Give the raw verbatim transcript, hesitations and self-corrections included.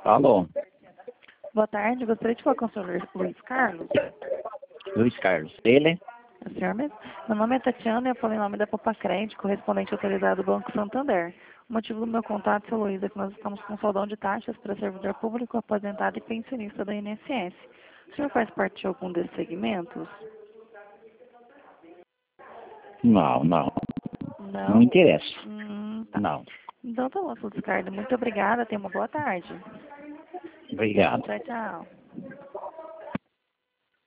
Alô, Boa tarde, gostaria de falar com o senhor Luiz Carlos. Luiz Carlos. Ele? O senhor mesmo? Meu nome é Tatiana e eu falo em nome da Popacred, correspondente autorizado do Banco Santander. O motivo do meu contato, seu Luiz, é que nós estamos com saudão de taxas para servidor público, aposentado e pensionista da I N S S. O senhor faz parte de algum desses segmentos? Não, não. Não? Não interessa. Hum, tá. Não. Então tá bom, seu Ricardo. Muito obrigada, tenha uma boa tarde. Obrigado. Tchau, tchau.